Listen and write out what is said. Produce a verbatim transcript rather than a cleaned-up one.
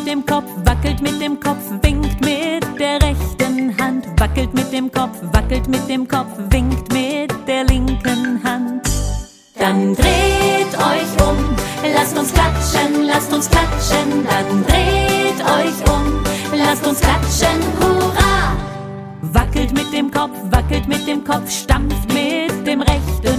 mit dem Kopf, wackelt mit dem Kopf, winkt mit der rechten Hand, wackelt mit dem Kopf, wackelt mit dem Kopf, winkt mit der linken Hand. Dann dreht euch um, lasst uns klatschen, lasst uns klatschen, dann dreht euch um, lasst uns klatschen, hurra! Wackelt mit dem Kopf, wackelt mit dem Kopf, stampft mit dem rechten